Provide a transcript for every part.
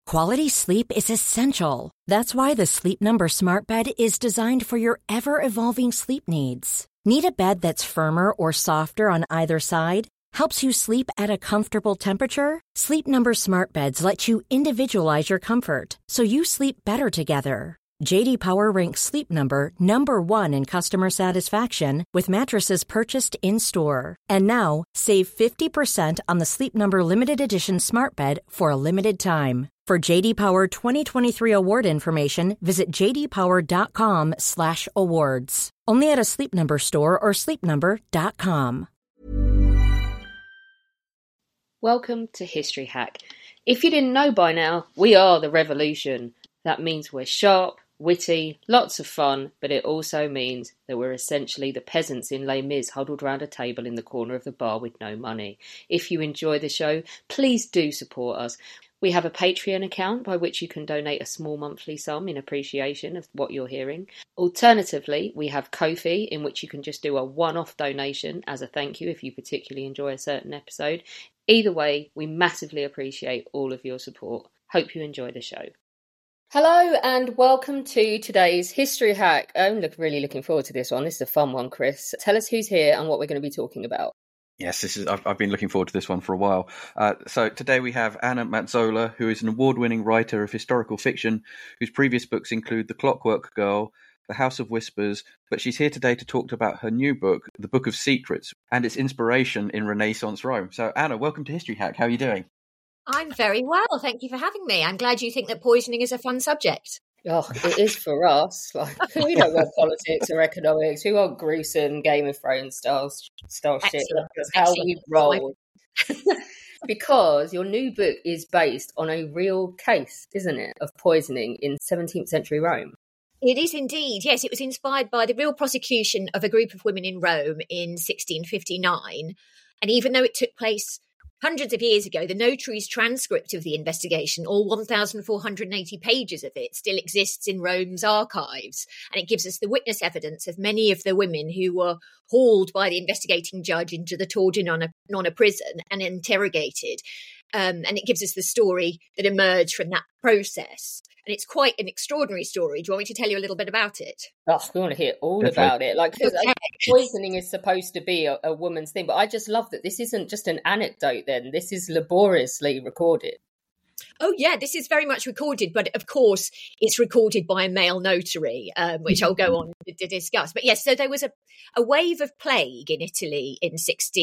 Quality sleep is essential. That's why the Sleep Number Smart Bed is designed for your ever-evolving sleep needs. Need a bed that's firmer or softer on either side? Helps you sleep at a comfortable temperature? Sleep Number Smart Beds let you individualize your comfort, so you sleep better together. J.D. Power ranks Sleep Number number 1 in customer satisfaction with mattresses purchased in-store. And now, save 50% on the Sleep Number Limited Edition Smart Bed for a limited time. For J.D. Power 2023 award information, visit jdpower.com/awards. Only at a Sleep Number store or sleepnumber.com. Welcome to History Hack. If you didn't know by now, we are the revolution. That means we're sharp, witty, lots of fun, but it also means that we're essentially the peasants in Les Mis huddled round a table in the corner of the bar with no money. If you enjoy the show, please do support us. We have a Patreon account by which you can donate a small monthly sum in appreciation of what you're hearing. Alternatively, we have Ko-fi, in which you can just do a one-off donation as a thank you if you particularly enjoy a certain episode. Either way, we massively appreciate all of your support. Hope you enjoy the show. Hello and welcome to today's History Hack. I'm really looking forward to this one. This is a fun one, Chris. Tell us who's here and what we're going to be talking about. Yes, I've been looking forward to this one for a while. So today we have Anna Mazzola, who is an award-winning writer of historical fiction, whose previous books include The Clockwork Girl, The House of Whispers, but she's here today to talk about her new book, The Book of Secrets, and its inspiration in Renaissance Rome. So Anna, welcome to History Hack. How are you doing? I'm very well, thank you for having me. I'm glad you think that poisoning is a fun subject. Oh, it is for us. Like, we don't want politics or economics. We want gruesome Game of Thrones style shit. That's how we roll. Because your new book is based on a real case, isn't it, of poisoning in 17th century Rome? It is indeed, yes. It was inspired by the real prosecution of a group of women in Rome in 1659. And even though it took place hundreds of years ago, the notary's transcript of the investigation, all 1,480 pages of it, still exists in Rome's archives. And it gives us the witness evidence of many of the women who were hauled by the investigating judge into the Torre Nonna prison and interrogated. And it gives us the story that emerged from that process. And it's quite an extraordinary story. Do you want me to tell you a little bit about it? Oh, we want to hear all about it. Like, poisoning is supposed to be a woman's thing, but I just love that this isn't just an anecdote then. This is laboriously recorded. Oh, yeah, this is very much recorded, but of course it's recorded by a male notary, which I'll go on to discuss. But yes, so there was a wave of plague in Italy in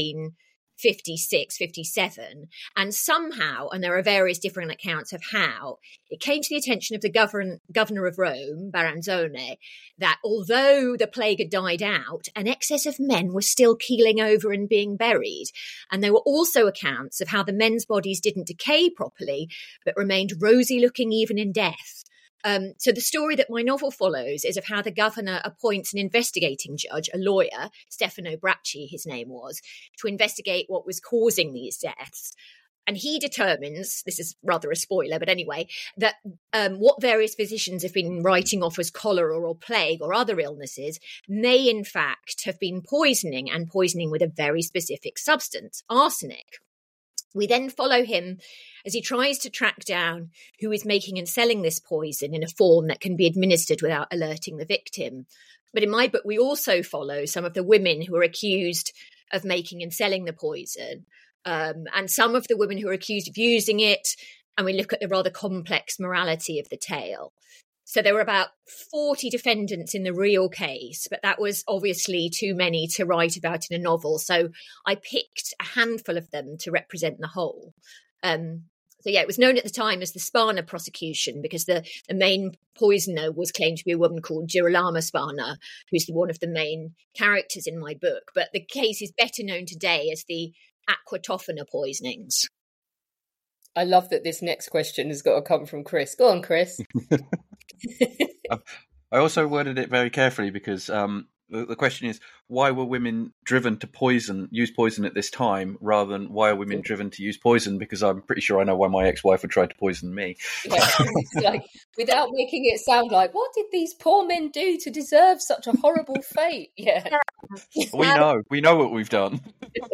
1656, 57, and somehow, and there are various different accounts of how, it came to the attention of the governor of Rome, Baranzone, that although the plague had died out, an excess of men were still keeling over and being buried. And there were also accounts of how the men's bodies didn't decay properly, but remained rosy looking even in death. So the story that my novel follows is of how the governor appoints an investigating judge, a lawyer, Stefano Bracci, his name was, to investigate what was causing these deaths. And he determines, this is rather a spoiler, but anyway, that what various physicians have been writing off as cholera or plague or other illnesses may in fact have been poisoning, and poisoning with a very specific substance, arsenic. We then follow him as he tries to track down who is making and selling this poison in a form that can be administered without alerting the victim. But in my book, we also follow some of the women who are accused of making and selling the poison, and some of the women who are accused of using it, and we look at the rather complex morality of the tale. So there were about 40 defendants in the real case, but that was obviously too many to write about in a novel. So I picked a handful of them to represent the whole. So yeah, it was known at the time as the Sparna prosecution because the main poisoner was claimed to be a woman called Girolama Sparna, who's one of the main characters in my book. But the case is better known today as the Aqua Tofana poisonings. I love that this next question has got to come from Chris. Go on, Chris. I also worded it very carefully because the question is, why were women driven to use poison at this time, rather than why are women driven to use poison? Because I'm pretty sure I know why my ex-wife would try to poison me. Yeah, it's like, without making it sound like, what did these poor men do to deserve such a horrible fate? Yeah. We know what we've done.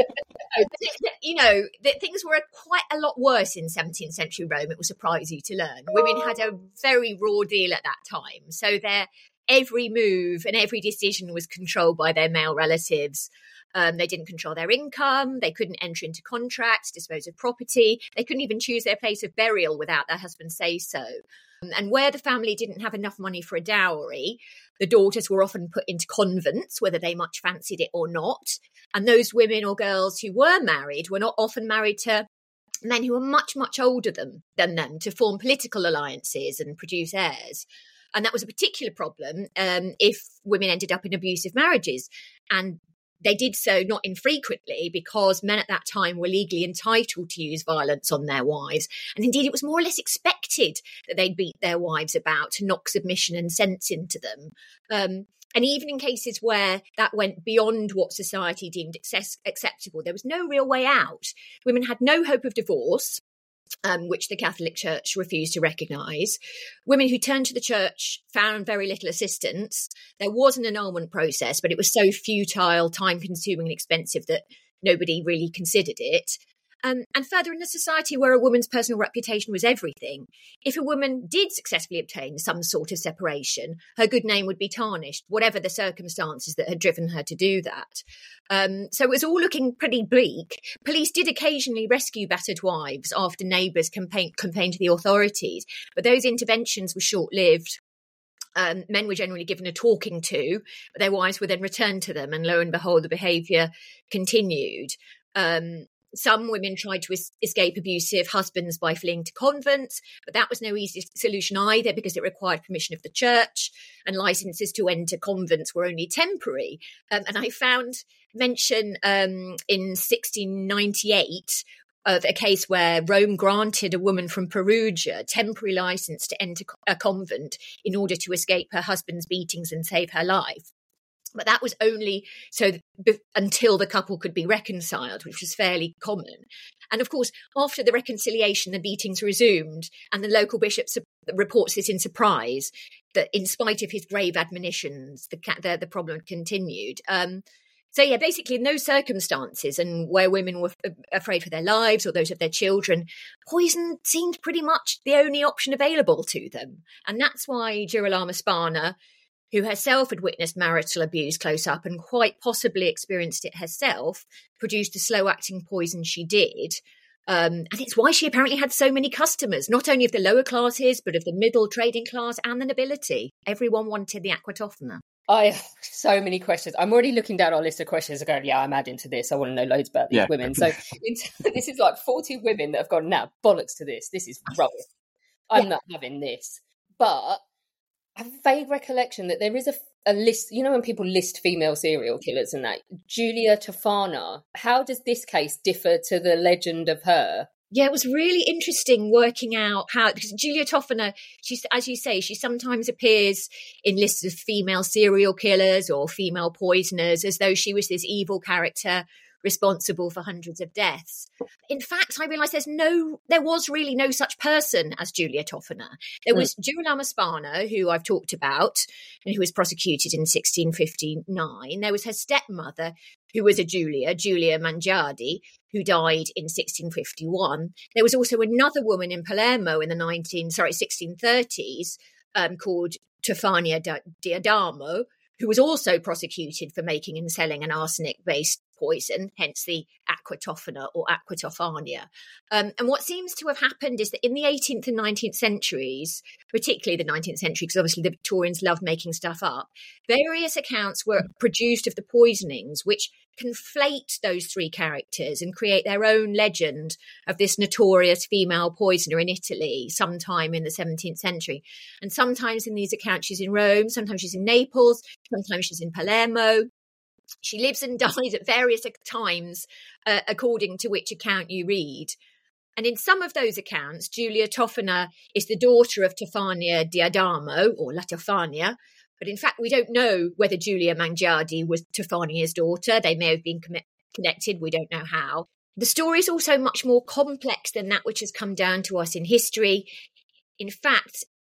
Things were quite a lot worse in 17th century Rome. It will surprise you to learn. Women had a very raw deal at that time. So their every move and every decision was controlled by their male relatives. They didn't control their income. They couldn't enter into contracts, dispose of property. They couldn't even choose their place of burial without their husband say so. And where the family didn't have enough money for a dowry, the daughters were often put into convents, whether they much fancied it or not. And those women or girls who were married were not often married to men who were much, much older than them to form political alliances and produce heirs. And that was a particular problem if women ended up in abusive marriages. And they did so not infrequently because men at that time were legally entitled to use violence on their wives. And indeed, it was more or less expected that they'd beat their wives about to knock submission and sense into them. And even in cases where that went beyond what society deemed acceptable, there was no real way out. Women had no hope of divorce, which the Catholic Church refused to recognise. Women who turned to the Church found very little assistance. There was an annulment process, but it was so futile, time-consuming and expensive that nobody really considered it. And further, in a society where a woman's personal reputation was everything, if a woman did successfully obtain some sort of separation, her good name would be tarnished, whatever the circumstances that had driven her to do that. So it was all looking pretty bleak. Police did occasionally rescue battered wives after neighbours complained to the authorities, but those interventions were short-lived. Men were generally given a talking to, but their wives were then returned to them, and lo and behold, the behaviour continued. Some women tried to escape abusive husbands by fleeing to convents, but that was no easy solution either because it required permission of the church, and licenses to enter convents were only temporary. And I found mention in 1698 of a case where Rome granted a woman from Perugia temporary license to enter a convent in order to escape her husband's beatings and save her life. But that was only until the couple could be reconciled, which was fairly common. And of course, after the reconciliation, the beatings resumed, and the local bishop reports this in surprise, that in spite of his grave admonitions, the problem continued. Basically in those circumstances, and where women were afraid for their lives or those of their children, poison seemed pretty much the only option available to them. And that's why Girolama Spanner, who herself had witnessed marital abuse close up and quite possibly experienced it herself, produced the slow-acting poison she did. And it's why she apparently had so many customers, not only of the lower classes, but of the middle trading class and the nobility. Everyone wanted the aquatofana. I have so many questions. I'm already looking down our list of questions and going, yeah, I'm adding to this. I want to know loads about these women. So this is like 40 women that have gone, now, bollocks to this. This is rubbish. I'm not having this. But I have a vague recollection that there is a list, you know, when people list female serial killers and that, Giulia Tofana, how does this case differ to the legend of her? Yeah, it was really interesting working out how, because Giulia Tofana, as you say, she sometimes appears in lists of female serial killers or female poisoners as though she was this evil character responsible for hundreds of deaths. In fact, I realised there was really no such person as Giulia Tofana. There was Girolama Spanner, who I've talked about, and who was prosecuted in 1659. There was her stepmother, who was a Giulia Mangiardi, who died in 1651. There was also another woman in Palermo in the 1630s called Tofania Diadamo, who was also prosecuted for making and selling an arsenic-based poison, hence the aquatofana or aquatofania. And what seems to have happened is that in the 18th and 19th centuries, particularly the 19th century, because obviously the Victorians loved making stuff up, various accounts were produced of the poisonings, which conflate those three characters and create their own legend of this notorious female poisoner in Italy sometime in the 17th century. And sometimes in these accounts she's in Rome, sometimes she's in Naples, sometimes she's in Palermo. She lives and dies at various times, according to which account you read. And in some of those accounts, Giulia Tofana is the daughter of Tofania Diadamo, or La Tofania. But in fact, we don't know whether Giulia Mangiardi was Tofania's daughter. They may have been connected. We don't know how. The story is also much more complex than that which has come down to us in history. In fact,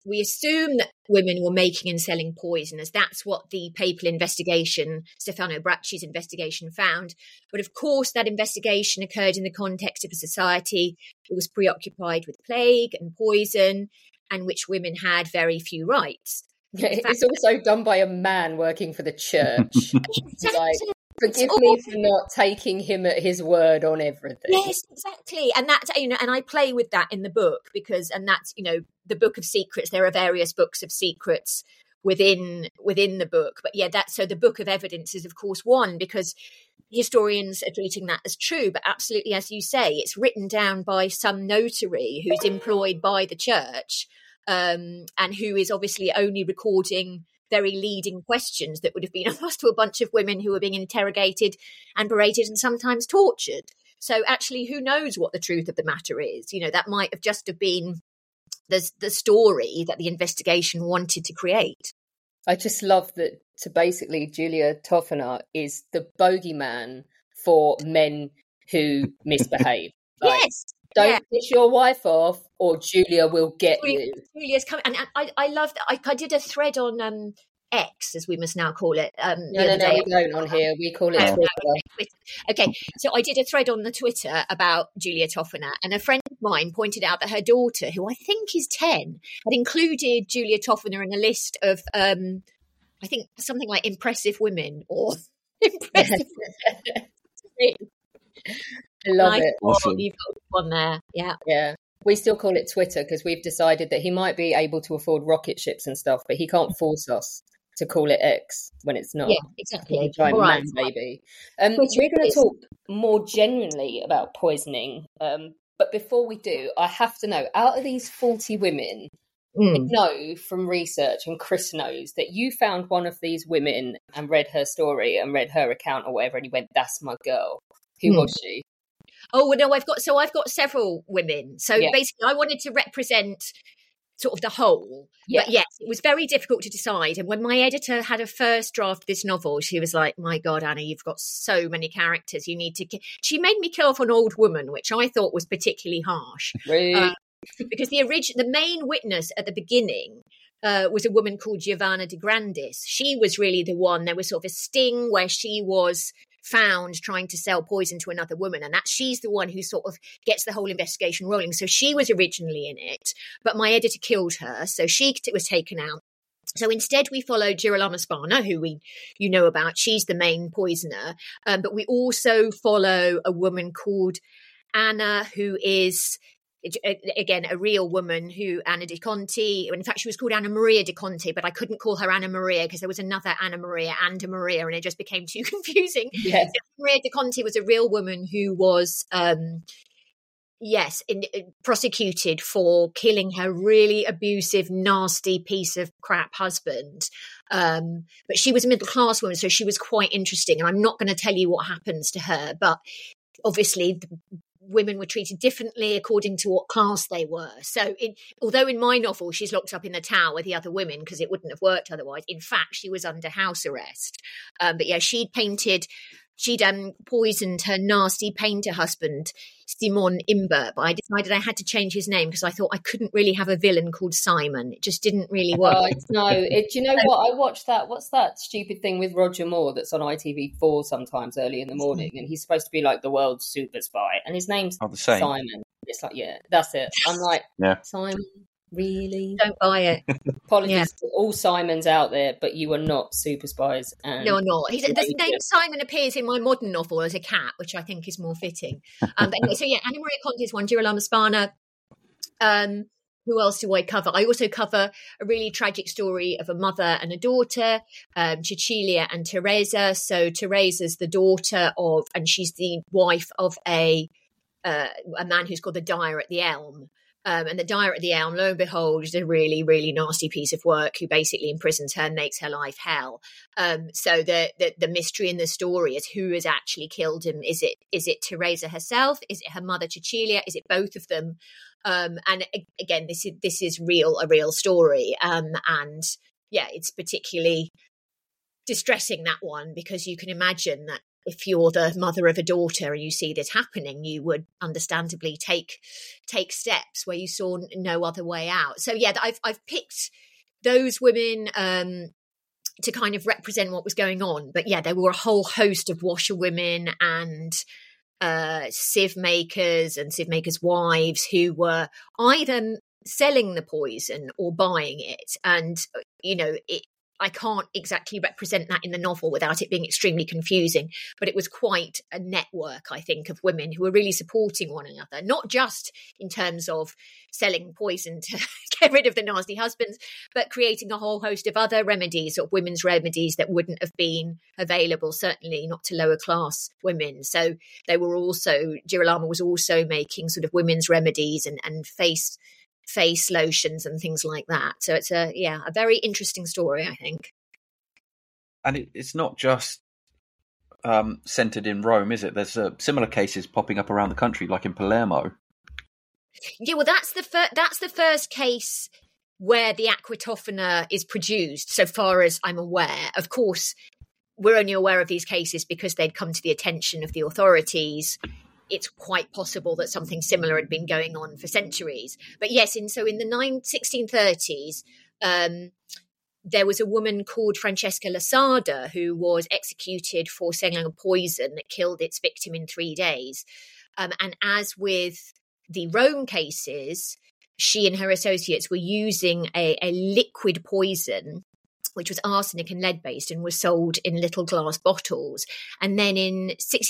we assume that women were making and selling poison, as that's what the papal investigation, Stefano Bracci's investigation, found. But of course, that investigation occurred in the context of a society that was preoccupied with plague and poison, and which women had very few rights. It's also done by a man working for the church. Like, forgive me for not taking him at his word on everything. Yes, exactly. And that's, and I play with that in the book and that's, the Book of Secrets. There are various books of secrets within the book. But yeah, so the Book of Evidence is, of course, one, because historians are treating that as true. But absolutely, as you say, it's written down by some notary who's employed by the church, and who is obviously only recording very leading questions that would have been asked to a bunch of women who were being interrogated and berated and sometimes tortured. So actually, who knows what the truth of the matter is? That might have just have been the story that the investigation wanted to create. I just love that. So basically, Julia Toffiner is the bogeyman for men who misbehave. Yes. Don't piss your wife off, or Julia will get you. Julia's coming, and I love that. I did a thread on X, as we must now call it. No, we don't on here. We call it Twitter. Okay, so I did a thread on the Twitter about Julia Toffiner, and a friend of mine pointed out that her daughter, who I think is 10, had included Julia Toffiner in a list of, I think something like impressive women or impressive. I love it. Awesome. You've got one there. Yeah. We still call it Twitter because we've decided that he might be able to afford rocket ships and stuff, but he can't force us to call it X when it's not. Yeah, exactly. All right, baby. We're going to talk more genuinely about poisoning, but before we do, I have to know, out of these 40 women, I know from research, and Chris knows, that you found one of these women and read her story and read her account or whatever, and you went, "That's my girl." Who was she? Oh, well, no, I've got several women. So basically, I wanted to represent sort of the whole. Yeah. But yes, it was very difficult to decide. And when my editor had a first draft of this novel, she was like, "My God, Anna, you've got so many characters. You need to." She made me kill off an old woman, which I thought was particularly harsh. Really? Because the main witness at the beginning was a woman called Giovanna de Grandis. She was really the one. There was sort of a sting where she was found trying to sell poison to another woman, and she's the one who sort of gets the whole investigation rolling. So she was originally in it, but my editor killed her, so she was taken out. So instead we followed Girolamo Spanna, who you know about. She's the main poisoner, but we also follow a woman called Anna, who is again a real woman, Anna De Conti. In fact, she was called Anna Maria De Conti, but I couldn't call her Anna Maria because there was another Anna Maria and a Maria, and it just became too confusing. Yes. So Maria De Conti was a real woman who was prosecuted for killing her really abusive, nasty piece of crap husband. But she was a middle class woman, so she was quite interesting, and I'm not going to tell you what happens to her, but obviously women were treated differently according to what class they were. So although in my novel she's locked up in the Tower with the other women because it wouldn't have worked otherwise, in fact she was under house arrest. But yeah, she'd poisoned her nasty painter husband, Simon Imbert, but I decided I had to change his name because I thought I couldn't really have a villain called Simon. It just didn't really work. Do you know what? I watched that. What's that stupid thing with Roger Moore that's on ITV4 sometimes early in the morning, and he's supposed to be like the world's super spy, and his name's Simon. It's like, yeah, that's it. I'm like, Simon. Really? Don't buy it. Apologies to all Simons out there, but you are not super spies. No, not. The name Simon appears in my modern novel as a cat, which I think is more fitting. But anyway, so Anna Maria Conti is one, Girolamo Spanna. Who else do I cover? I also cover a really tragic story of a mother and a daughter, Cecilia and Teresa. So Teresa's the daughter of, and she's the wife of a man who's called the Dyer at the Elm. And the Dyer at the Elm, lo and behold, is a really, really nasty piece of work who basically imprisons her and makes her life hell. So the mystery in the story is who has actually killed him. Is it Teresa herself? Is it her mother Cecilia? Is it both of them? And again, this is a real story. And yeah, it's particularly distressing, that one, because you can imagine that if you're the mother of a daughter and you see this happening, you would understandably take steps where you saw no other way out. So yeah, I've picked those women to kind of represent what was going on. But yeah, there were a whole host of washerwomen and sieve makers and sieve makers' wives who were either selling the poison or buying it. And, I can't exactly represent that in the novel without it being extremely confusing, but it was quite a network, I think, of women who were really supporting one another, not just in terms of selling poison to get rid of the nasty husbands, but creating a whole host of other remedies, or women's remedies that wouldn't have been available, certainly not to lower class women. So they were also, Girolamo was also making sort of women's remedies and face lotions and things like that. So it's a very interesting story, I think. And it's not just centered in Rome, is it? There's similar cases popping up around the country, like in Palermo. Yeah, well, that's the first case where the aquitophana is produced, so far as I'm aware. Of course, we're only aware of these cases because they'd come to the attention of the authorities. It's quite possible that something similar had been going on for centuries. But yes, in the 1630s, there was a woman called Francesca Lasada who was executed for selling a poison that killed its victim in 3 days. And as with the Rome cases, she and her associates were using a liquid poison, which was arsenic and lead-based, and was sold in little glass bottles. And then in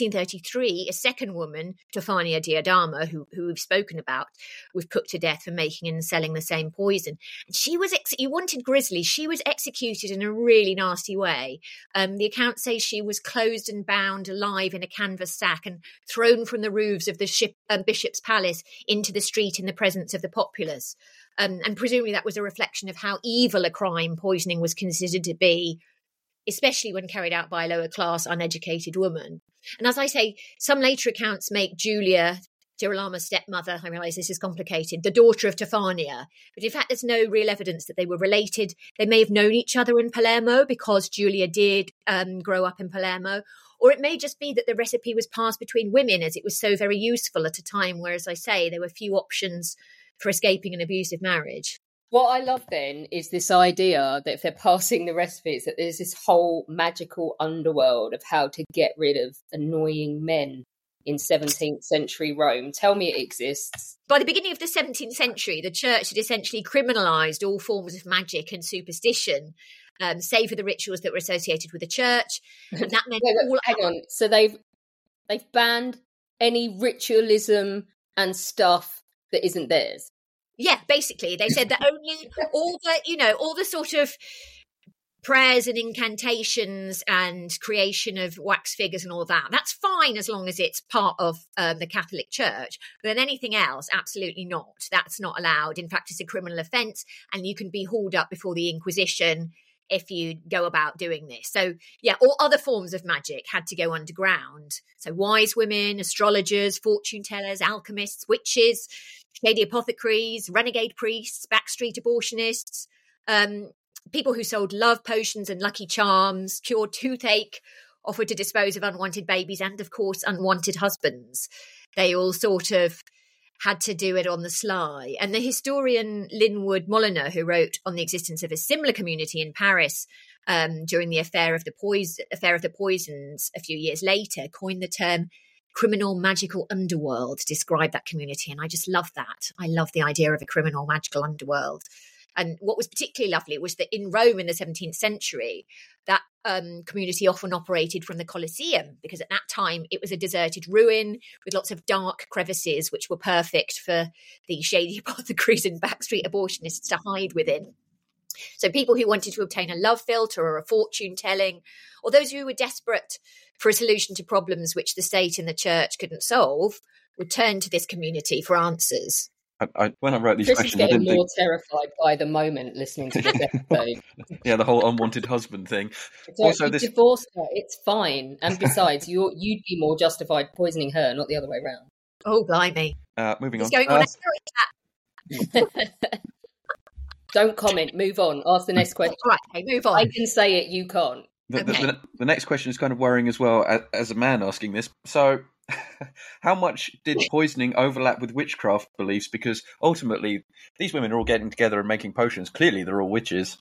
1633, a second woman, Tofania Diadama, who we've spoken about, was put to death for making and selling the same poison. And she was, you wanted grisly, she was executed in a really nasty way. The account says she was closed and bound alive in a canvas sack and thrown from the roofs of the bishop's palace into the street in the presence of the populace. And presumably that was a reflection of how evil a crime poisoning was considered to be, especially when carried out by a lower class, uneducated woman. And as I say, some later accounts make Julia, Girolamo's stepmother, I realise this is complicated, the daughter of Tofania. But in fact, there's no real evidence that they were related. They may have known each other in Palermo because Julia did grow up in Palermo. Or it may just be that the recipe was passed between women as it was so very useful at a time where, as I say, there were few options for escaping an abusive marriage. What I love then is this idea that if they're passing the recipes, that there's this whole magical underworld of how to get rid of annoying men in 17th century Rome. Tell me it exists. By the beginning of the 17th century, the church had essentially criminalised all forms of magic and superstition, save for the rituals that were associated with the church. And that meant hang on. So they've banned any ritualism and stuff that isn't theirs. Yeah, basically, they said that only all the sort of prayers and incantations and creation of wax figures and all that. That's fine as long as it's part of the Catholic Church. But then anything else, absolutely not. That's not allowed. In fact, it's a criminal offence, and you can be hauled up before the Inquisition if you go about doing this. So yeah, all other forms of magic had to go underground. So wise women, astrologers, fortune tellers, alchemists, witches, shady apothecaries, renegade priests, backstreet abortionists, people who sold love potions and lucky charms, cured toothache, offered to dispose of unwanted babies, and of course unwanted husbands. They all sort of had to do it on the sly. And the historian Linwood Molyneux, who wrote on the existence of a similar community in Paris during the affair of the poisons a few years later, coined the term criminal magical underworld to describe that community. And I just love that. I love the idea of a criminal magical underworld. And what was particularly lovely was that in Rome in the 17th century, that community often operated from the Colosseum, because at that time it was a deserted ruin with lots of dark crevices, which were perfect for the shady apothecaries and backstreet abortionists to hide within. So people who wanted to obtain a love philtre or a fortune telling, or those who were desperate for a solution to problems which the state and the church couldn't solve, would turn to this community for answers. When I wrote these Chris questions, is getting more terrified by the moment listening to this episode. Yeah, the whole unwanted husband thing. So also, you divorced her, it's fine. And besides, you'd be more justified poisoning her, not the other way around. Oh, blimey! Moving It's on. going on. Don't comment. Move on. Ask the next question. Right, okay, move on. I can say it. You can't. The next question is kind of worrying as well, as a man asking this. So, how much did poisoning overlap with witchcraft beliefs? Because ultimately, these women are all getting together and making potions. Clearly, they're all witches.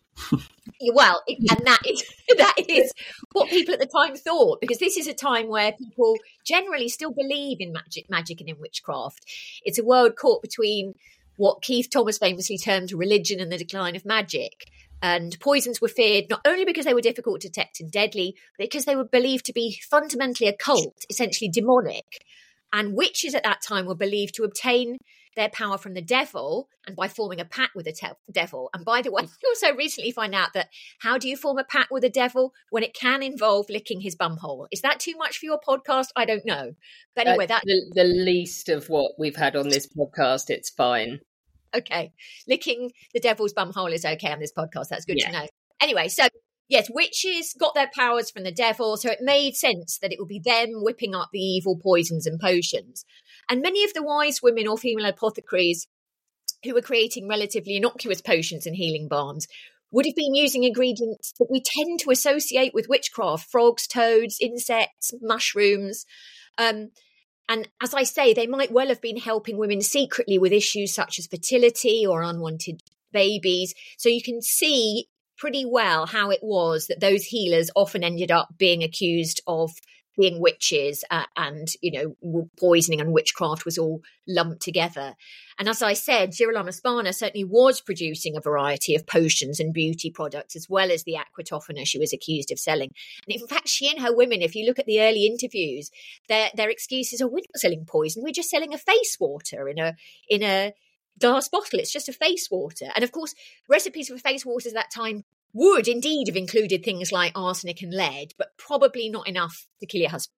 Well, and that is what people at the time thought, because this is a time where people generally still believe in magic and in witchcraft. It's a world caught between what Keith Thomas famously termed religion and the decline of magic. And poisons were feared not only because they were difficult to detect and deadly, but because they were believed to be fundamentally occult, essentially demonic. And witches at that time were believed to obtain their power from the devil and by forming a pact with the devil. And by the way, I also recently find out that how do you form a pact with the devil when it can involve licking his bumhole? Is that too much for your podcast? I don't know. But anyway, that's the least of what we've had on this podcast. It's fine. Okay. Licking the devil's bumhole is okay on this podcast. That's good to know. Anyway, so yes, witches got their powers from the devil, so it made sense that it would be them whipping up the evil poisons and potions. And many of the wise women or female apothecaries who were creating relatively innocuous potions and healing balms would have been using ingredients that we tend to associate with witchcraft: frogs, toads, insects, mushrooms. And as I say, they might well have been helping women secretly with issues such as fertility or unwanted babies. So you can see pretty well how it was that those healers often ended up being accused of being witches, and, poisoning and witchcraft was all lumped together. And as I said, Girolama Spana certainly was producing a variety of potions and beauty products, as well as the aquatofana she was accused of selling. And in fact, she and her women, if you look at the early interviews, their excuses are, we're not selling poison, we're just selling a face water in a glass bottle. It's just a face water. And of course, recipes for face waters at that time would indeed have included things like arsenic and lead, but probably not enough to kill your husband.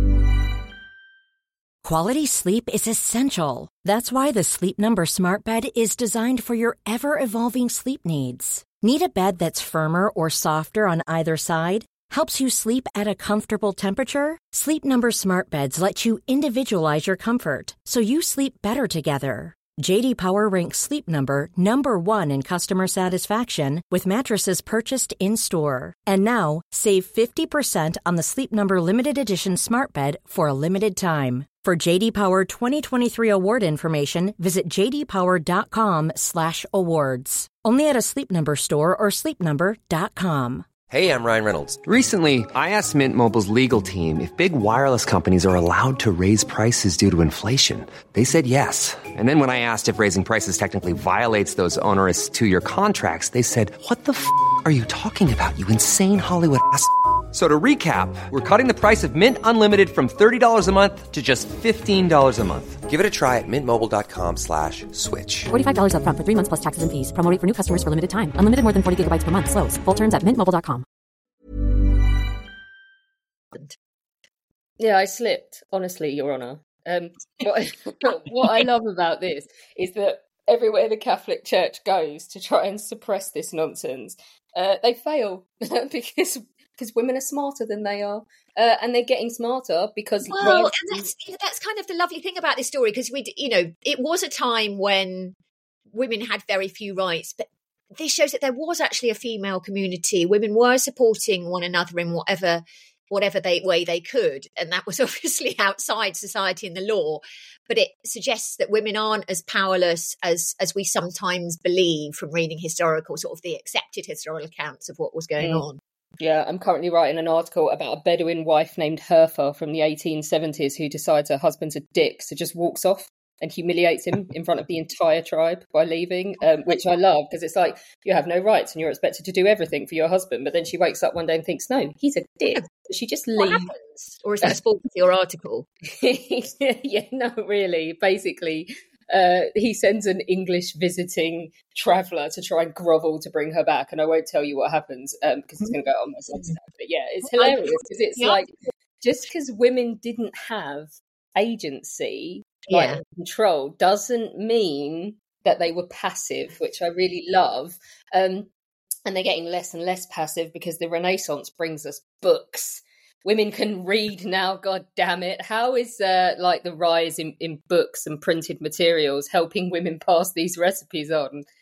Quality sleep is essential. That's why the Sleep Number Smart Bed is designed for your ever-evolving sleep needs. Need a bed that's firmer or softer on either side? Helps you sleep at a comfortable temperature? Sleep Number Smart Beds let you individualize your comfort, so you sleep better together. J.D. Power ranks Sleep Number number 1 in customer satisfaction with mattresses purchased in-store. And now, save 50% on the Sleep Number Limited Edition Smart Bed for a limited time. For J.D. Power 2023 award information, visit jdpower.com/awards. Only at a Sleep Number store or sleepnumber.com. Hey, I'm Ryan Reynolds. Recently, I asked Mint Mobile's legal team if big wireless companies are allowed to raise prices due to inflation. They said yes. And then when I asked if raising prices technically violates those onerous 2-year contracts, they said, "What the f*** are you talking about, you insane Hollywood ass?" So to recap, we're cutting the price of Mint Unlimited from $30 a month to just $15 a month. Give it a try at mintmobile.com/switch. $45 up front for 3 months plus taxes and fees. Promo rate for new customers for limited time. Unlimited more than 40 gigabytes per month. Slows full terms at mintmobile.com. Yeah, I slipped, honestly, Your Honour. What I love about this is that everywhere the Catholic Church goes to try and suppress this nonsense, they fail because women are smarter than they are, and they're getting smarter because and that's kind of the lovely thing about this story, because it was a time when women had very few rights, but this shows that there was actually a female community. Women were supporting one another in whatever way they could, and that was obviously outside society and the law. But it suggests that women aren't as powerless as we sometimes believe from reading the accepted historical accounts of what was going on. Yeah, I'm currently writing an article about a Bedouin wife named Herfa from the 1870s who decides her husband's a dick, so just walks off and humiliates him in front of the entire tribe by leaving, which I love, because it's like, you have no rights and you're expected to do everything for your husband. But then she wakes up one day and thinks, no, he's a dick. So she just leaves. What happens? Or is that a spoiler for your article? Yeah, no, really. Basically, he sends an English visiting traveller to try and grovel to bring her back. And I won't tell you what happens because it's going to go on my Substack. But yeah, it's hilarious because it's like, just because women didn't have agency, control, doesn't mean that they were passive, which I really love. And they're getting less and less passive because the Renaissance brings us books. Women can read now, god damn it. How is the rise in books and printed materials helping women pass these recipes on?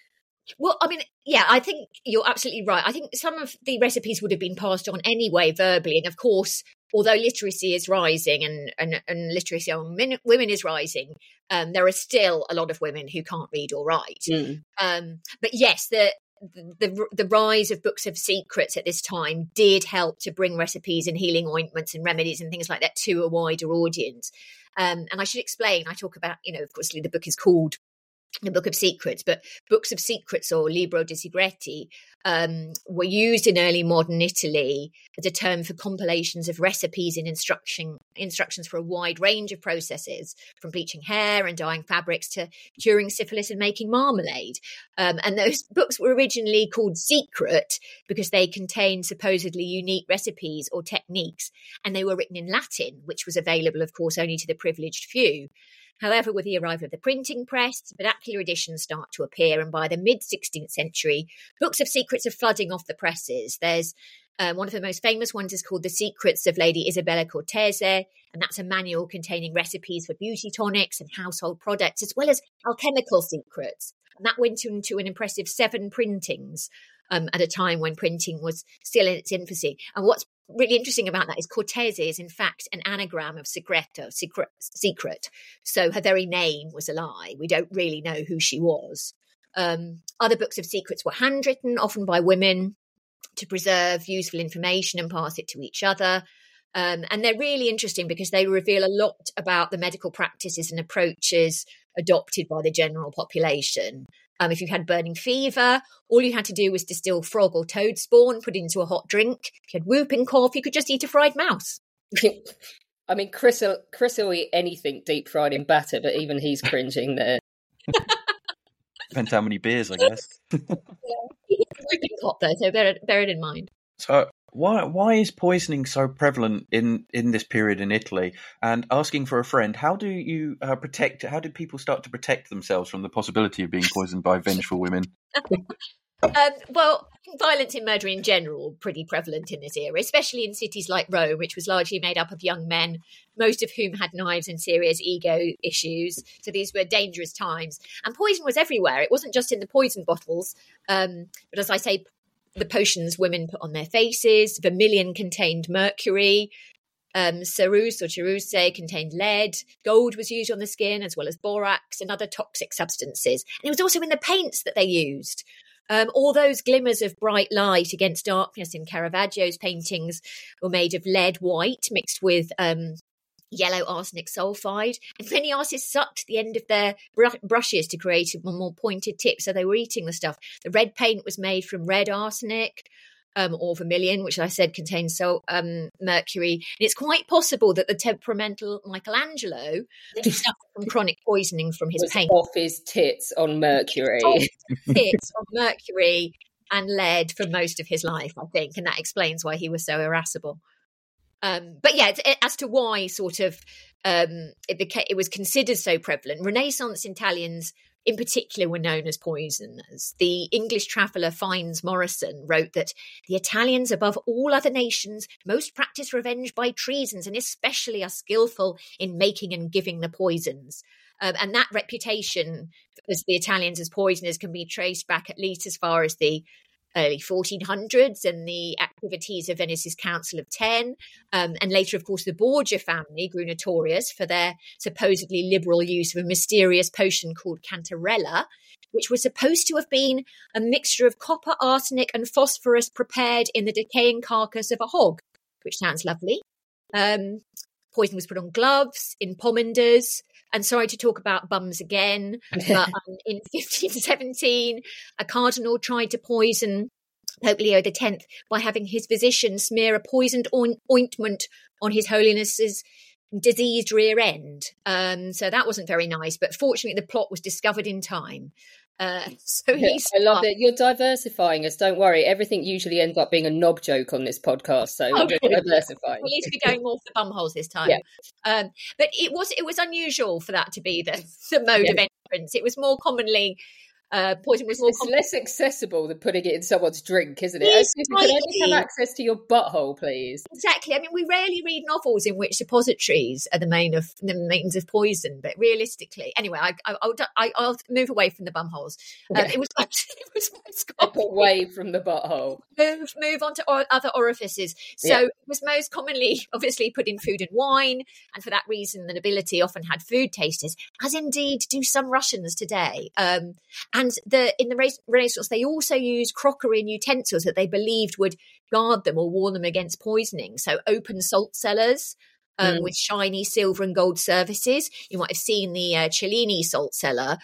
Well, I mean, yeah, I think you're absolutely right. I think some of the recipes would have been passed on anyway verbally. And of course, although literacy is rising and literacy among women is rising, there are still a lot of women who can't read or write. But yes, the rise of books of secrets at this time did help to bring recipes and healing ointments and remedies and things like that to a wider audience. And I should explain, I talk about, of course, the book is called The Book of Secrets, but books of secrets, or libro di segreti, were used in early modern Italy as a term for compilations of recipes and instructions for a wide range of processes, from bleaching hair and dyeing fabrics to curing syphilis and making marmalade. And those books were originally called secret because they contained supposedly unique recipes or techniques, and they were written in Latin, which was available, of course, only to the privileged few. However, with the arrival of the printing press, vernacular editions start to appear, and by the mid-16th century, books of secrets are flooding off the presses. There's one of the most famous ones is called The Secrets of Lady Isabella Cortese, and that's a manual containing recipes for beauty tonics and household products, as well as alchemical secrets. And that went into an impressive 7 printings at a time when printing was still in its infancy. And what's really interesting about that is Cortese is in fact an anagram of segreto, secret. So her very name was a lie. We don't really know who she was. Other books of secrets were handwritten, often by women, to preserve useful information and pass it to each other. And they're really interesting because they reveal a lot about the medical practices and approaches adopted by the general population. If you had burning fever, all you had to do was distill frog or toad spawn, put it into a hot drink. If you had whooping cough, you could just eat a fried mouse. I mean, Chris will eat anything deep fried in batter, but even he's cringing there. Depends how many beers, I guess. Whooping cough, though, so bear it in mind. So why is poisoning so prevalent in this period in Italy? And asking for a friend, how do you how did people start to protect themselves from the possibility of being poisoned by vengeful women? Well, violence and murder in general pretty prevalent in this era, especially in cities like Rome, which was largely made up of young men, most of whom had knives and serious ego issues. So these were dangerous times. And poison was everywhere. It wasn't just in the poison bottles. But as I say, the potions women put on their faces, vermilion contained mercury, ceruse or ceruse contained lead, gold was used on the skin, as well as borax and other toxic substances. And it was also in the paints that they used. All those glimmers of bright light against darkness in Caravaggio's paintings were made of lead white mixed with yellow arsenic sulfide. And many artists sucked the end of their brushes to create a more pointed tip, so they were eating the stuff. The red paint was made from red arsenic or vermilion, which I said contains mercury. And it's quite possible that the temperamental Michelangelo suffered from chronic poisoning from his paint. Off his tits on mercury. Tits on mercury and lead for most of his life, I think, and that explains why he was so irascible. But yeah, as to why sort of it was considered so prevalent, Renaissance Italians in particular were known as poisoners. The English traveller Fynes Morrison wrote that the Italians, above all other nations, most practice revenge by treasons and especially are skillful in making and giving the poisons. And that reputation as the Italians as poisoners can be traced back at least as far as the early 1400s and the activities of Venice's Council of Ten. And later, of course, the Borgia family grew notorious for their supposedly liberal use of a mysterious potion called Cantarella, which was supposed to have been a mixture of copper, arsenic and phosphorus prepared in the decaying carcass of a hog, which sounds lovely. Poison was put on gloves, in pomanders, and sorry to talk about bums again, but in 1517, a cardinal tried to poison Pope Leo X by having his physician smear a poisoned ointment on His Holiness's diseased rear end. So that wasn't very nice, but fortunately the plot was discovered in time. I love it. You're diversifying us. Don't worry. Everything usually ends up being a knob joke on this podcast, so we're diversifying. At least we're going more for bumholes this time. Yeah. But it was unusual for that to be the mode of entrance. It was more commonly Poison was more. It's less accessible than putting it in someone's drink, isn't it? Can I just have access to your butthole, please? Exactly. I mean, we rarely read novels in which suppositories are the means of poison, but realistically, anyway, I'll move away from the bumholes. It was most away from the butthole. Move on to other orifices. So it was most commonly, obviously, put in food and wine, and for that reason, the nobility often had food tasters, as indeed do some Russians today. And in the Renaissance, they also used crockery and utensils that they believed would guard them or warn them against poisoning. So open salt cellars with shiny silver and gold surfaces. You might have seen the Cellini salt cellar.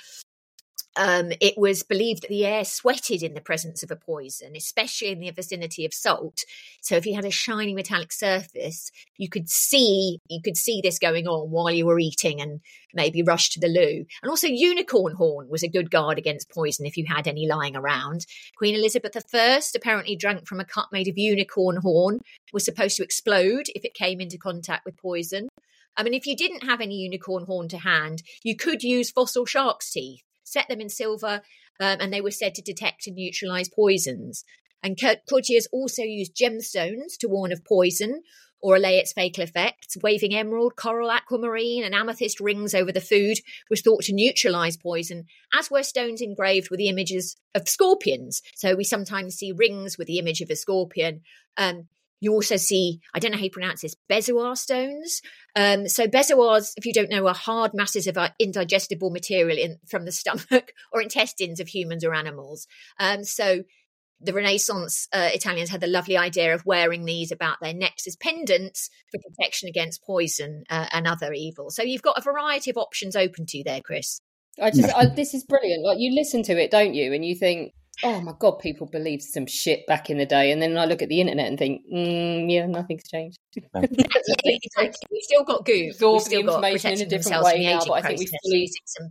It was believed that the air sweated in the presence of a poison, especially in the vicinity of salt. So if you had a shiny metallic surface, you could see this going on while you were eating and maybe rush to the loo. And also unicorn horn was a good guard against poison if you had any lying around. Queen Elizabeth I apparently drank from a cup made of unicorn horn, was supposed to explode if it came into contact with poison. I mean, if you didn't have any unicorn horn to hand, you could use fossil shark's teeth. Set them in silver, and they were said to detect and neutralise poisons. And courtiers also used gemstones to warn of poison or allay its fatal effects. Waving emerald, coral, aquamarine and amethyst rings over the food was thought to neutralise poison, as were stones engraved with the images of scorpions. So we sometimes see rings with the image of a scorpion. You also see, I don't know how you pronounce this, bezoar stones. So bezoars, if you don't know, are hard masses of indigestible material from the stomach or intestines of humans or animals. So the Renaissance Italians had the lovely idea of wearing these about their necks as pendants for protection against poison and other evil. So you've got a variety of options open to you there, Chris. This is brilliant. Like, you listen to it, don't you? And you think, oh my God, people believed some shit back in the day. And then I look at the internet and think, yeah, nothing's changed. Exactly. We've still got Google. Absorb the information in a different way now, but I think we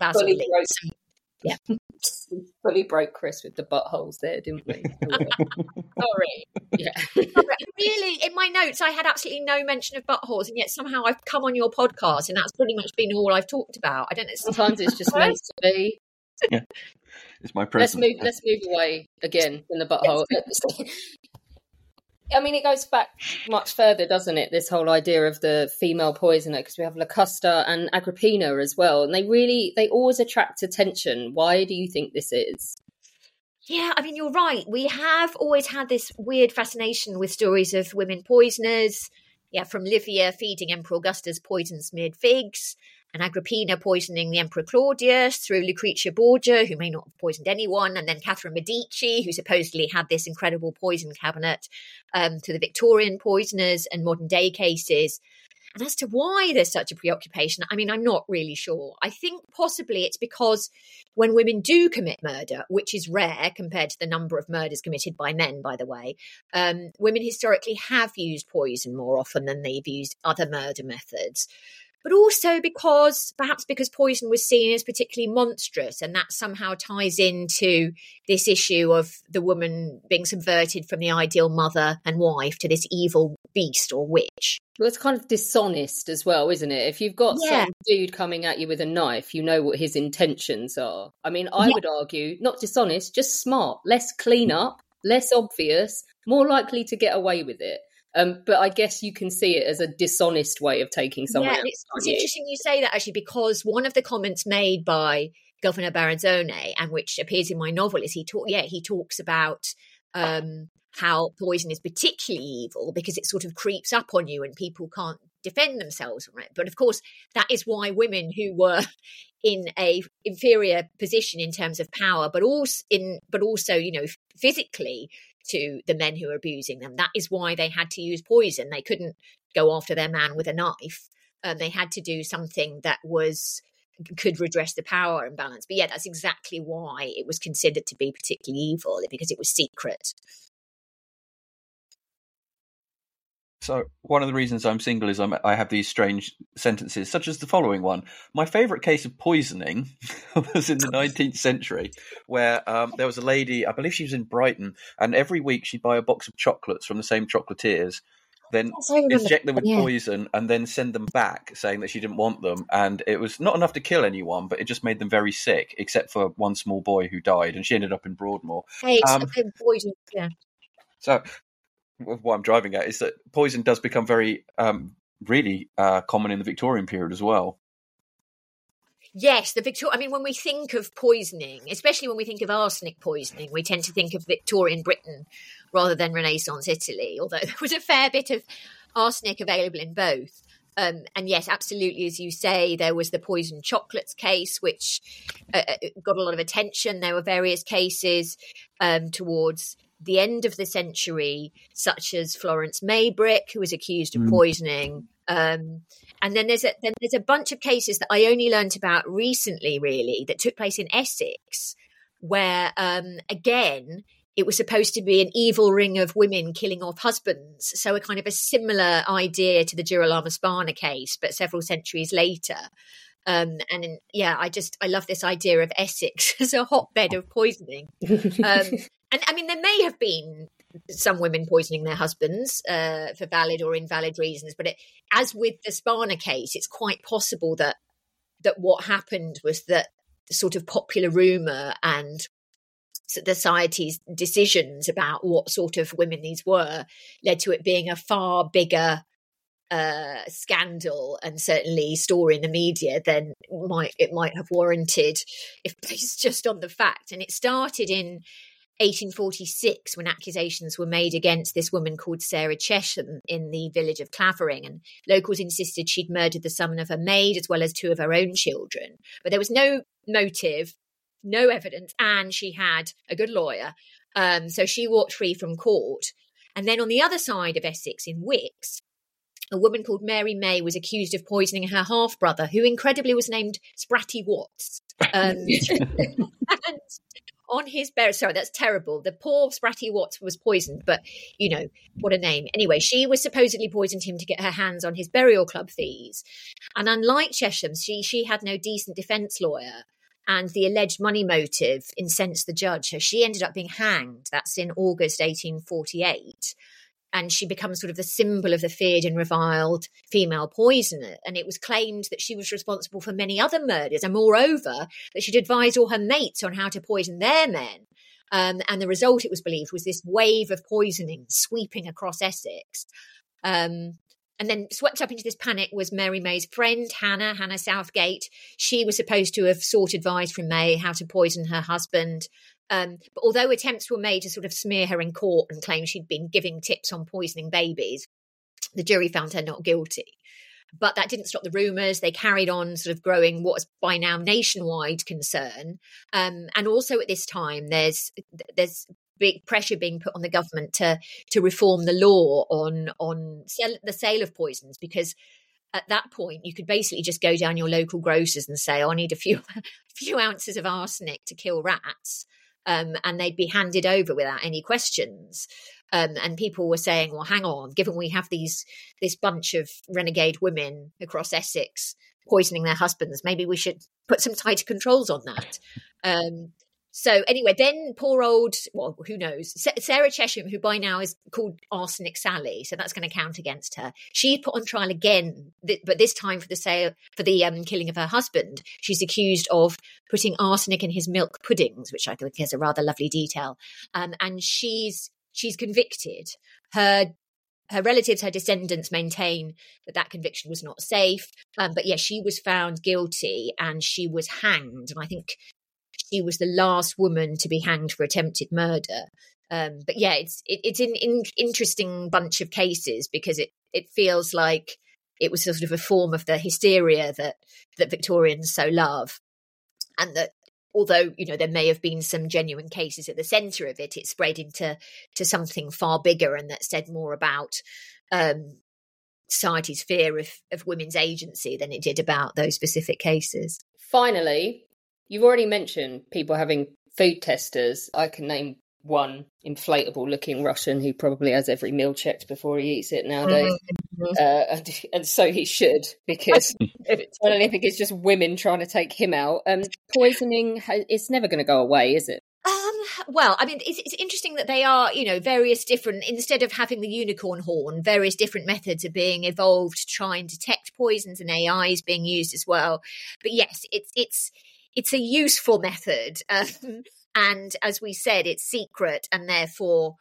fully broke Chris with the buttholes there, didn't we? Sorry. Yeah. Really, in my notes, I had absolutely no mention of buttholes, and yet somehow I've come on your podcast, and that's pretty much been all I've talked about. I don't know. Sometimes it's just meant to be. Yeah. It's my presence. Let's move away again from the butthole. I mean, it goes back much further, doesn't it? This whole idea of the female poisoner, because we have Locusta and Agrippina as well, and they always attract attention. Why do you think this is? Yeah, I mean, you're right. We have always had this weird fascination with stories of women poisoners. Yeah, from Livia feeding Emperor Augustus poison-smeared figs, and Agrippina poisoning the Emperor Claudius, through Lucretia Borgia, who may not have poisoned anyone, and then Catherine Medici, who supposedly had this incredible poison cabinet, to the Victorian poisoners and modern day cases. And as to why there's such a preoccupation, I mean, I'm not really sure. I think possibly it's because when women do commit murder, which is rare compared to the number of murders committed by men, by the way, women historically have used poison more often than they've used other murder methods. But also perhaps because poison was seen as particularly monstrous, and that somehow ties into this issue of the woman being subverted from the ideal mother and wife to this evil beast or witch. Well, it's kind of dishonest as well, isn't it? If you've got some dude coming at you with a knife, you know what his intentions are. I mean, I would argue, not dishonest, just smart, less clean up, less obvious, more likely to get away with it. But I guess you can see it as a dishonest way of taking someone else. It's interesting you say that, actually, because one of the comments made by Governor Baronzone, and which appears in my novel, is he talks about how poison is particularly evil because it sort of creeps up on you and people can't defend themselves from it. But of course, that is why women who were in a inferior position in terms of power, but also, you know, physically, to the men who were abusing them. That is why they had to use poison. They couldn't go after their man with a knife. They had to do something that could redress the power imbalance. But yeah, that's exactly why it was considered to be particularly evil, because it was secret. So one of the reasons I'm single is I have these strange sentences, such as the following one. My favourite case of poisoning was in the 19th century, where there was a lady, I believe she was in Brighton, and every week she'd buy a box of chocolates from the same chocolatiers, then inject them with poison, and then send them back saying that she didn't want them. And it was not enough to kill anyone, but it just made them very sick, except for one small boy who died, and she ended up in Broadmoor. Hey, it's poison, yeah. So what I'm driving at is that poison does become very, really common in the Victorian period as well. Yes, when we think of poisoning, especially when we think of arsenic poisoning, we tend to think of Victorian Britain rather than Renaissance Italy, although there was a fair bit of arsenic available in both. And yes, absolutely, as you say, there was the poisoned chocolates case, which got a lot of attention. There were various cases towards the end of the century, such as Florence Maybrick, who was accused of poisoning. And then there's a bunch of cases that I only learnt about recently, really, that took place in Essex, where, again, it was supposed to be an evil ring of women killing off husbands. So a kind of a similar idea to the Girolamo Spana case, but several centuries later. I love this idea of Essex as a hotbed of poisoning. And I mean, there may have been some women poisoning their husbands for valid or invalid reasons, but as with the Spana case, it's quite possible that what happened was that the sort of popular rumour and society's decisions about what sort of women these were led to it being a far bigger scandal and certainly story in the media than it might have warranted if based just on the fact. And it started in 1846 when accusations were made against this woman called Sarah Chesham in the village of Clavering, and locals insisted she'd murdered the son of her maid as well as two of her own children. But there was no motive, no evidence, and she had a good lawyer. So she walked free from court. And then on the other side of Essex in Wicks, a woman called Mary May was accused of poisoning her half-brother, who incredibly was named Spratty Watts. And on his burial, sorry, that's terrible. The poor Spratty Watts was poisoned, but, you know, what a name. Anyway, she was supposedly poisoned him to get her hands on his burial club fees. And unlike Chesham, she had no decent defence lawyer. And the alleged money motive incensed the judge. So she ended up being hanged. That's in August 1848. And she becomes sort of the symbol of the feared and reviled female poisoner. And it was claimed that she was responsible for many other murders, and moreover, that she'd advised all her mates on how to poison their men. And the result, it was believed, was this wave of poisoning sweeping across Essex. And then swept up into this panic was Mary May's friend, Hannah Southgate. She was supposed to have sought advice from May how to poison her husband. But although attempts were made to sort of smear her in court and claim she'd been giving tips on poisoning babies, the jury found her not guilty. But that didn't stop the rumours. They carried on sort of growing what is by now nationwide concern. And also at this time, there's big pressure being put on the government to reform the law on the sale of poisons, because at that point you could basically just go down your local grocers and say, I need a few ounces of arsenic to kill rats. And they'd be handed over without any questions. And people were saying, well, hang on, given we have this bunch of renegade women across Essex poisoning their husbands, maybe we should put some tighter controls on that. So anyway, then poor old, well, who knows, Sarah Chesham, who by now is called Arsenic Sally, so that's going to count against her. She's put on trial again, but this time for the killing of her husband. She's accused of putting arsenic in his milk puddings, which I think is a rather lovely detail. And she's convicted. Her relatives, her descendants maintain that conviction was not safe. But yeah, she was found guilty and she was hanged. And I think she was the last woman to be hanged for attempted murder. But yeah, it's an interesting bunch of cases because it feels like it was sort of a form of the hysteria that Victorians so love. And that although, you know, there may have been some genuine cases at the centre of it, it spread into something far bigger and that said more about society's fear of women's agency than it did about those specific cases. Finally, you've already mentioned people having food testers. I can name one inflatable looking Russian who probably has every meal checked before he eats it nowadays. Mm-hmm. And so he should, because I don't think it's just women trying to take him out. Poisoning, it's never going to go away, is it? Well, I mean, it's interesting that they are, various different, instead of having the unicorn horn, various different methods are being evolved to try and detect poisons, and AI is being used as well. But yes, it's a useful method. And as we said, it's secret, and therefore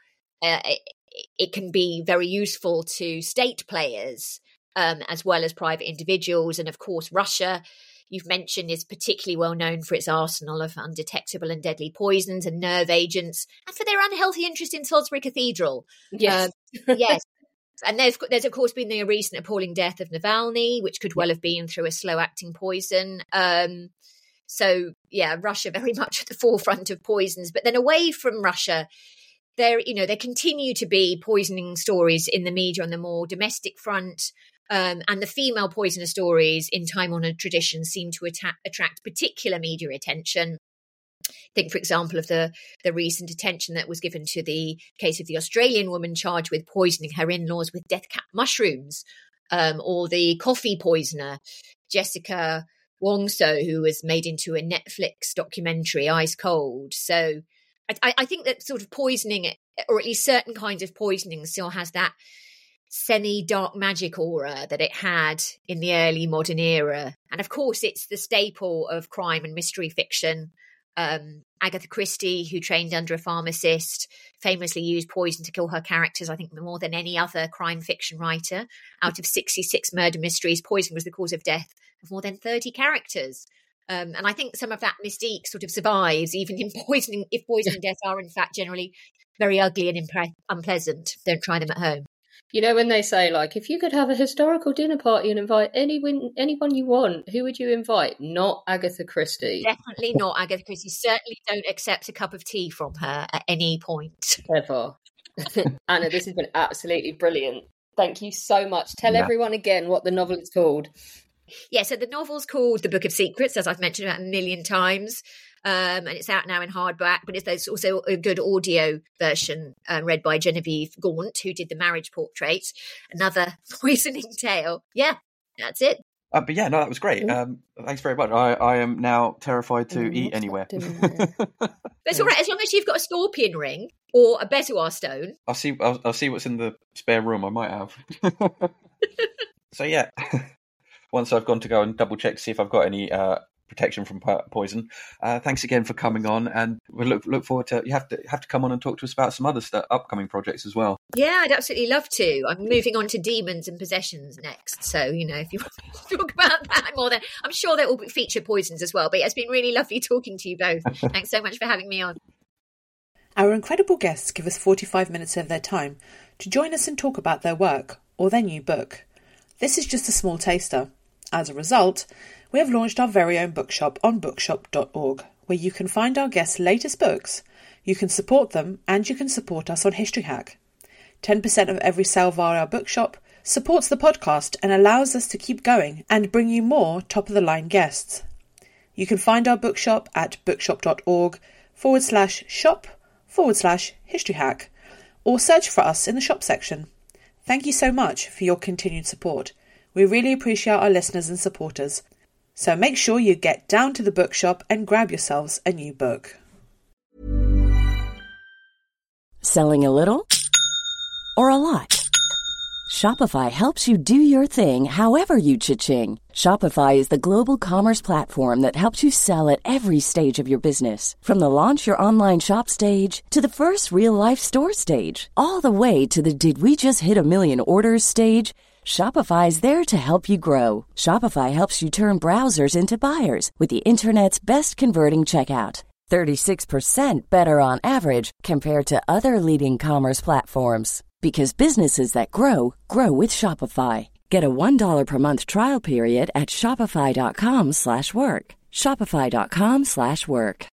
it can be very useful to state players as well as private individuals. And of course, Russia, you've mentioned, is particularly well known for its arsenal of undetectable and deadly poisons and nerve agents, and for their unhealthy interest in Salisbury Cathedral. Yes. Yes. And there's of course been the recent appalling death of Navalny, which could well have been through a slow-acting poison. So, yeah, Russia very much at the forefront of poisons. But then away from Russia, there continue to be poisoning stories in the media on the more domestic front. And the female poisoner stories in time-honoured tradition seem to attract particular media attention. Think, for example, of the recent attention that was given to the case of the Australian woman charged with poisoning her in-laws with death cap mushrooms, or the coffee poisoner, Jessica Wongso, who was made into a Netflix documentary, Ice Cold. So I think that sort of poisoning, or at least certain kinds of poisoning, still has that semi-dark magic aura that it had in the early modern era. And of course, it's the staple of crime and mystery fiction. Agatha Christie, who trained under a pharmacist, famously used poison to kill her characters, I think more than any other crime fiction writer. Out of 66 murder mysteries, poison was the cause of death of more than 30 characters. And I think some of that mystique sort of survives even in poisoning, if poisoning deaths are in fact generally very ugly and unpleasant. Don't try them at home. You know, when they say, like, if you could have a historical dinner party and invite anyone you want, who would you invite? Not Agatha Christie. Definitely not Agatha Christie. Certainly don't accept a cup of tea from her at any point. Ever. Anna, this has been absolutely brilliant. Thank you so much. Tell everyone again what the novel is called. Yeah, so the novel's called The Book of Secrets, as I've mentioned about a million times. And it's out now in hardback, but there's also a good audio version read by Genevieve Gaunt, who did The Marriage Portrait, another poisoning tale. Yeah, that's it. But yeah, no, that was great. Thanks very much. I am now terrified to eat anywhere. That's all right, as long as you've got a scorpion ring or a Bezoar stone. I'll see what's in the spare room. I might have. So yeah, once I've gone to go and double check to see if I've got any protection from poison. Thanks again for coming on, and we look forward to you have to come on and talk to us about some other upcoming projects as well. Yeah, I'd absolutely love to. I'm moving on to demons and possessions next, so if you want to talk about that more, then I'm sure there will feature poisons as well. But it's been really lovely talking to you both. Thanks so much for having me on. Our incredible guests give us 45 minutes of their time to join us and talk about their work or their new book. This is just a small taster. As a result, we have launched our very own bookshop on bookshop.org, where you can find our guests' latest books, you can support them, and you can support us on History Hack. 10% of every sale via our bookshop supports the podcast and allows us to keep going and bring you more top-of-the-line guests. You can find our bookshop at bookshop.org/shop/History Hack, or search for us in the shop section. Thank you so much for your continued support. We really appreciate our listeners and supporters. So make sure you get down to the bookshop and grab yourselves a new book. Selling a little or a lot? Shopify helps you do your thing however you cha-ching. Shopify is the global commerce platform that helps you sell at every stage of your business. From the launch your online shop stage to the first real-life store stage, all the way to the did we just hit a million orders stage. Shopify is there to help you grow. Shopify helps you turn browsers into buyers with the internet's best converting checkout. 36% better on average compared to other leading commerce platforms. Because businesses that grow, grow with Shopify. Get a $1 per month trial period at shopify.com/work. Shopify.com/work.